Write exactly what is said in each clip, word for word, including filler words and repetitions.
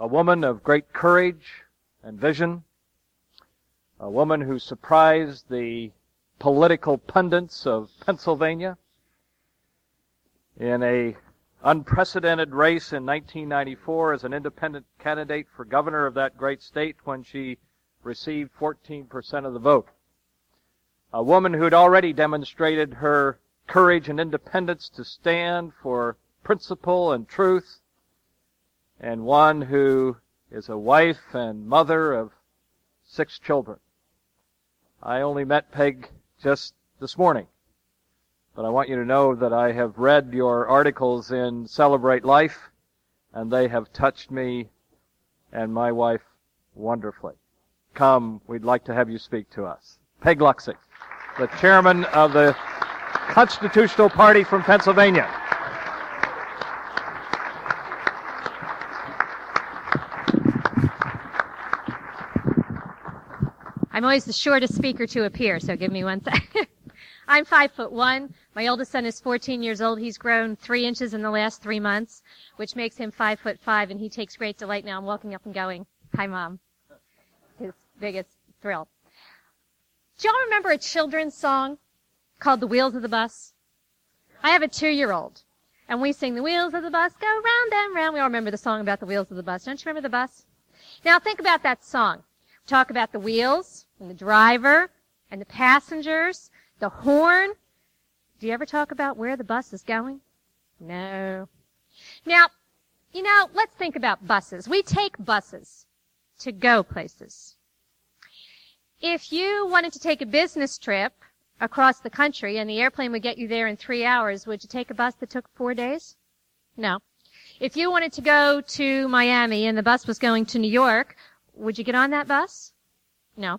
a woman of great courage and vision, a woman who surprised the political pundits of Pennsylvania in a unprecedented race in nineteen ninety-four as an independent candidate for governor of that great state when she received fourteen percent of the vote. A woman who had already demonstrated her courage and independence to stand for principle and truth, and one who is a wife and mother of six children. I only met Peg just this morning, but I want you to know that I have read your articles in Celebrate Life, and they have touched me and my wife wonderfully. Come, we'd like to have you speak to us. Peg Luksing, the chairman of the Constitutional Party from Pennsylvania. I'm always the shortest speaker to appear, so give me one second. I'm five foot one. My oldest son is fourteen years old. He's grown three inches in the last three months, which makes him five foot five, and he takes great delight now in walking up and going, "Hi, Mom." His biggest thrill. Do y'all remember a children's song called The Wheels of the Bus? I have a two-year-old, and we sing, "The wheels of the bus go round and round." We all remember the song about the wheels of the bus. Don't you remember the bus? Now think about that song. Talk about the wheels and the driver and the passengers, the horn. Do you ever talk about where the bus is going? No. Now, you know, let's think about buses. We take buses to go places. If you wanted to take a business trip across the country and the airplane would get you there in three hours, would you take a bus that took four days? No. If you wanted to go to Miami and the bus was going to New York, would you get on that bus? No.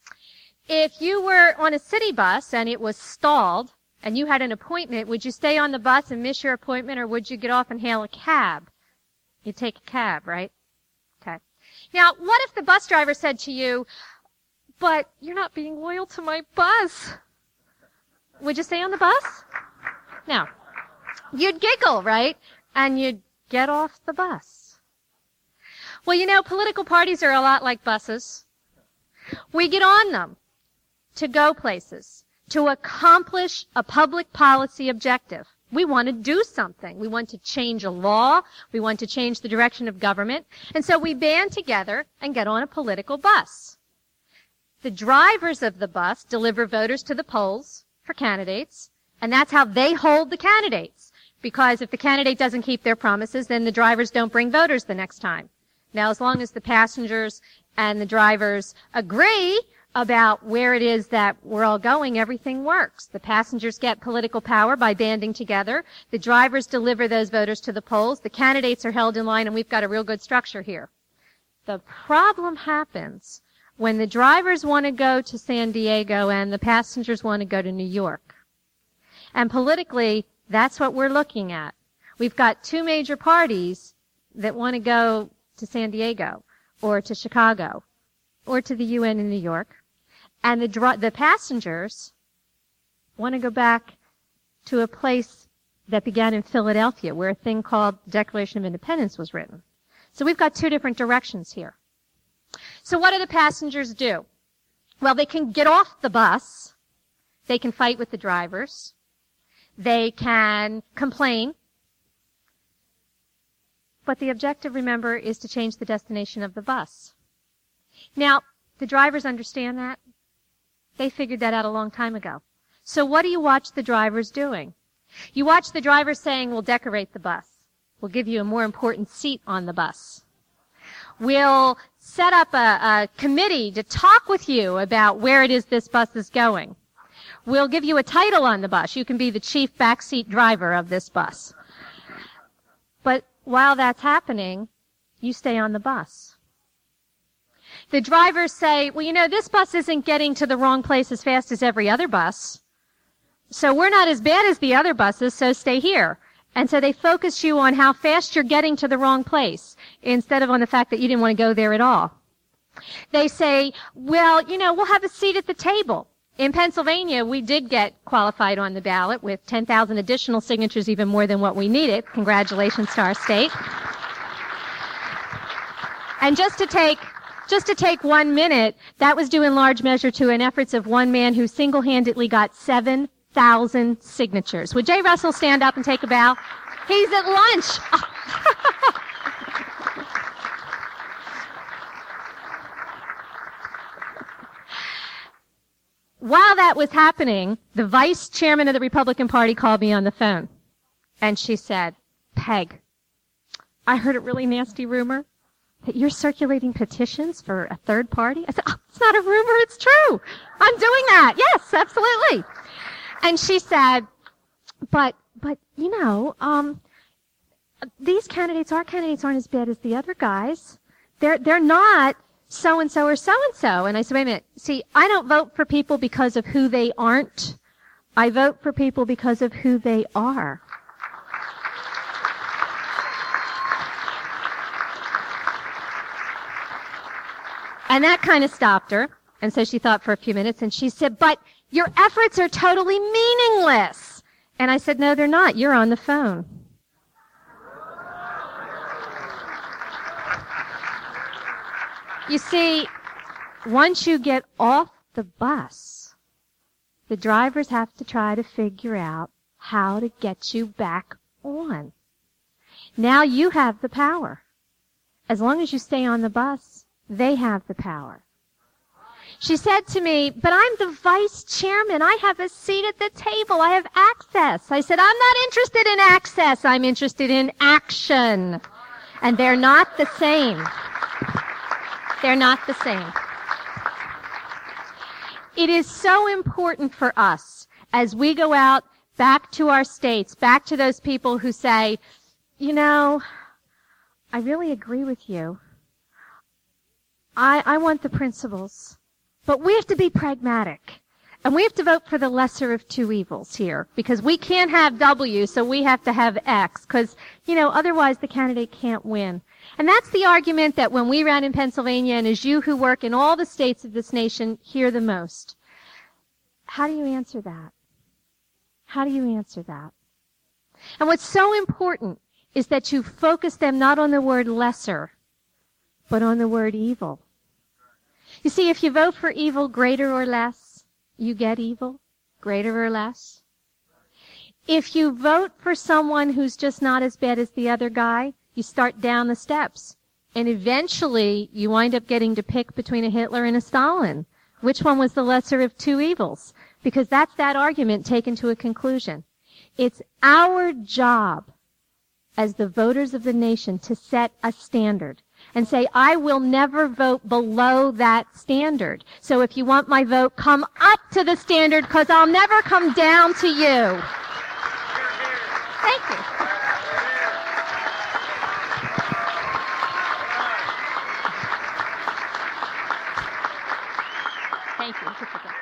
If you were on a city bus and it was stalled and you had an appointment, would you stay on the bus and miss your appointment, or would you get off and hail a cab? You'd take a cab, right? Okay. Now, what if the bus driver said to you, "But you're not being loyal to my bus"? Would you stay on the bus? No. You'd giggle, right? And you'd get off the bus. Well, you know, political parties are a lot like buses. We get on them to go places, to accomplish a public policy objective. We want to do something. We want to change a law. We want to change the direction of government. And so we band together and get on a political bus. The drivers of the bus deliver voters to the polls for candidates, and that's how they hold the candidates. Because if the candidate doesn't keep their promises, then the drivers don't bring voters the next time. Now, as long as the passengers and the drivers agree about where it is that we're all going, everything works. The passengers get political power by banding together. The drivers deliver those voters to the polls. The candidates are held in line, and we've got a real good structure here. The problem happens when the drivers want to go to San Diego and the passengers want to go to New York. And politically, that's what we're looking at. We've got two major parties that want to go to San Diego or to Chicago or to the U N in New York. And the dr- the passengers want to go back to a place that began in Philadelphia, where a thing called the Declaration of Independence was written. So we've got two different directions here. So what do the passengers do? Well, they can get off the bus. They can fight with the drivers. They can complain. But the objective, remember, is to change the destination of the bus. Now, the drivers understand that. They figured that out a long time ago. So what do you watch the drivers doing? You watch the drivers saying, "We'll decorate the bus. We'll give you a more important seat on the bus. We'll set up a, a committee to talk with you about where it is this bus is going. We'll give you a title on the bus. You can be the chief backseat driver of this bus." But while that's happening, you stay on the bus. The drivers say, "Well, you know, this bus isn't getting to the wrong place as fast as every other bus. So we're not as bad as the other buses, so stay here." And so they focus you on how fast you're getting to the wrong place instead of on the fact that you didn't want to go there at all. They say, "Well, you know, we'll have a seat at the table." In Pennsylvania, we did get qualified on the ballot with ten thousand additional signatures, even more than what we needed. Congratulations to our state. And just to take, just to take one minute, that was due in large measure to an efforts of one man who single-handedly got seven thousand signatures. Would Jay Russell stand up and take a bow? He's at lunch. While that was happening, the vice chairman of the Republican Party called me on the phone. And she said, Peg, I heard a really nasty rumor that you're circulating petitions for a third party. I said, oh, it's not a rumor, it's true. I'm doing that. Yes, absolutely. And she said, but, but, you know, um, these candidates, our candidates aren't as bad as the other guys. They're, they're not so-and-so or so-and-so. And I said, wait a minute. See, I don't vote for people because of who they aren't. I vote for people because of who they are. And that kind of stopped her. And so she thought for a few minutes and she said, but your efforts are totally meaningless. And I said, no, they're not. You're on the phone. You see, once you get off the bus, the drivers have to try to figure out how to get you back on. Now you have the power. As long as you stay on the bus, they have the power. She said to me, but I'm the vice chairman. I have a seat at the table. I have access. I said, I'm not interested in access. I'm interested in action. And they're not the same. They're not the same. It is so important for us as we go out back to our states, back to those people who say, you know, I really agree with you. I, I want the principles. But we have to be pragmatic. And we have to vote for the lesser of two evils here. Because we can't have W, so we have to have X. Because, you know, otherwise the candidate can't win. And that's the argument that when we ran in Pennsylvania, and as you who work in all the states of this nation hear the most. How do you answer that? How do you answer that? And what's so important is that you focus them not on the word lesser, but on the word evil. You see, if you vote for evil greater or less, you get evil greater or less. If you vote for someone who's just not as bad as the other guy, you start down the steps. And eventually, you wind up getting to pick between a Hitler and a Stalin. Which one was the lesser of two evils? Because that's that argument taken to a conclusion. It's our job as the voters of the nation to set a standard and say, I will never vote below that standard. So if you want my vote, come up to the standard because I'll never come down to you. Thank you. Thank you.